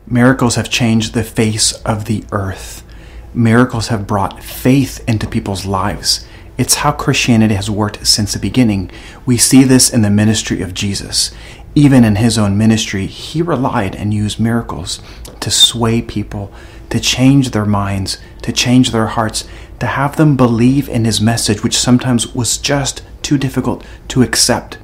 Miracles have changed the face of the earth. Miracles have brought faith into people's lives. It's how Christianity has worked since the beginning. We see this in the ministry of Jesus. Even in his own ministry, he relied and used miracles to sway people, to change their minds, to change their hearts, to have them believe in his message, which sometimes was just too difficult to accept.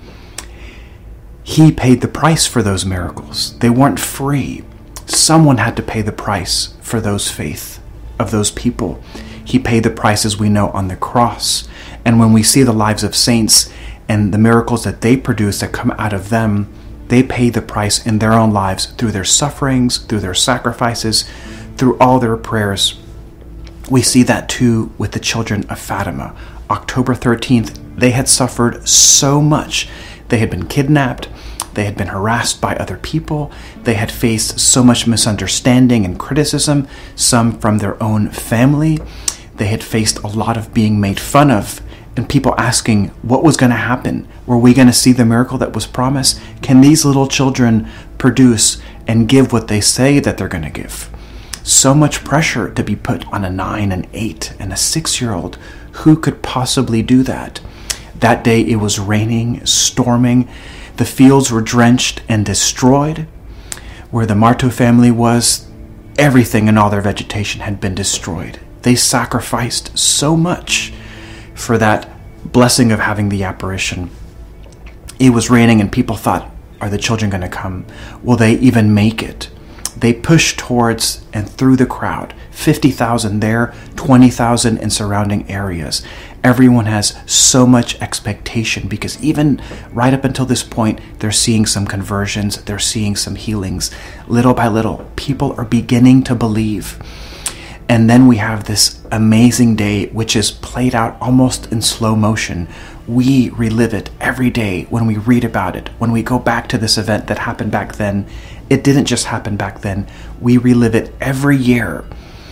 He paid the price for those miracles. They weren't free. Someone had to pay the price for those faith of those people. He paid the price, as we know, on the cross. And when we see the lives of saints and the miracles that they produce that come out of them, they pay the price in their own lives through their sufferings, through their sacrifices, through all their prayers. We see that too with the children of Fatima. October 13th, they had suffered so much. They had been kidnapped. They had been harassed by other people. They had faced so much misunderstanding and criticism, some from their own family. They had faced a lot of being made fun of and people asking what was going to happen. Were we going to see the miracle that was promised? Can these little children produce and give what they say that they're going to give? So much pressure to be put on a 9, an 8, and a 6-year-old. Who could possibly do that? That day it was raining, storming. The fields were drenched and destroyed. Where the Marto family was, everything and all their vegetation had been destroyed. They sacrificed so much for that blessing of having the apparition. It was raining and people thought, are the children going to come? Will they even make it? They pushed towards and through the crowd. 50,000 there, 20,000 in surrounding areas. Everyone has so much expectation because even right up until this point, they're seeing some conversions, they're seeing some healings. Little by little, people are beginning to believe. And then we have this amazing day, which is played out almost in slow motion. We relive it every day when we read about it. When we go back to this event that happened back then, it didn't just happen back then. We relive it every year.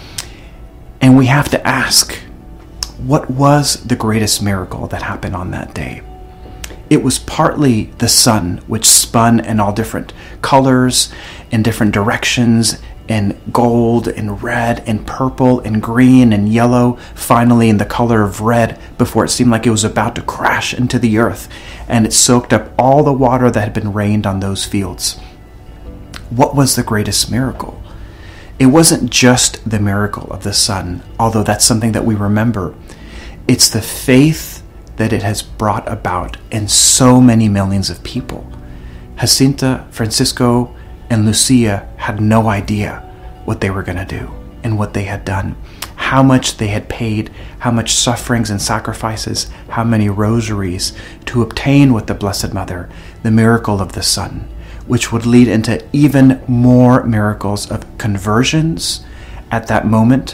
And we have to ask, what was the greatest miracle that happened on that day? It was partly the sun, which spun in all different colors, in different directions, in gold, in red, in purple, in green, and yellow, finally in the color of red, before it seemed like it was about to crash into the earth, and it soaked up all the water that had been rained on those fields. What was the greatest miracle? It wasn't just the miracle of the sun, although that's something that we remember. It's the faith that it has brought about in so many millions of people. Jacinta, Francisco, and Lucia had no idea what they were going to do and what they had done, how much they had paid, how much sufferings and sacrifices, how many rosaries to obtain with the Blessed Mother the miracle of the sun, which would lead into even more miracles of conversions at that moment,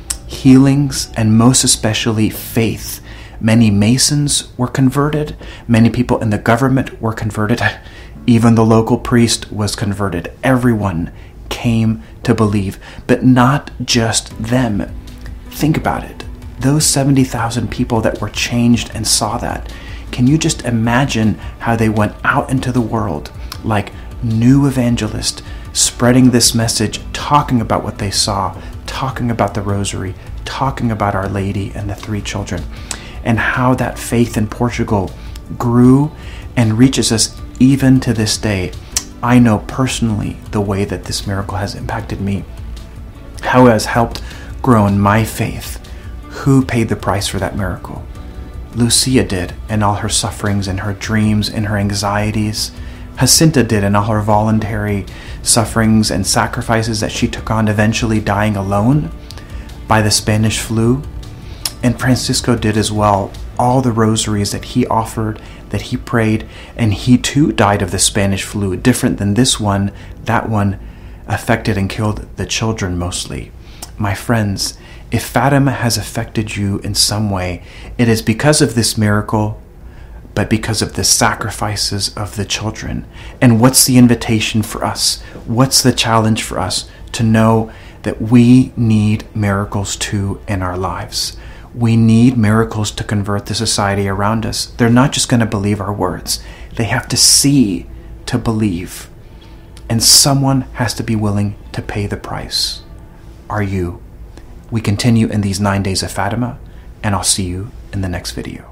healings, and most especially faith. Many Masons were converted. Many people in the government were converted. Even the local priest was converted. Everyone came to believe, but not just them. Think about it. Those 70,000 people that were changed and saw that. Can you just imagine how they went out into the world like new evangelists, spreading this message, talking about what they saw, talking about the rosary, talking about Our Lady and the 3 children, and how that faith in Portugal grew and reaches us even to this day. I know personally the way that this miracle has impacted me, how it has helped grow in my faith. Who paid the price for that miracle? Lucia did in all her sufferings and her dreams and her anxieties. Jacinta did in all her voluntary sufferings and sacrifices that she took on, eventually dying alone by the Spanish flu. And Francisco did as well, all the rosaries that he offered, that he prayed, and he too died of the Spanish flu, different than this one. That one affected and killed the children mostly. My friends, if Fatima has affected you in some way, it is because of this miracle, but because of the sacrifices of the children. And what's the invitation for us? What's the challenge for us? To know that we need miracles too in our lives. We need miracles to convert the society around us. They're not just going to believe our words. They have to see to believe. and someone has to be willing to pay the price. Are you? We continue in these 9 days of Fatima, and I'll see you in the next video.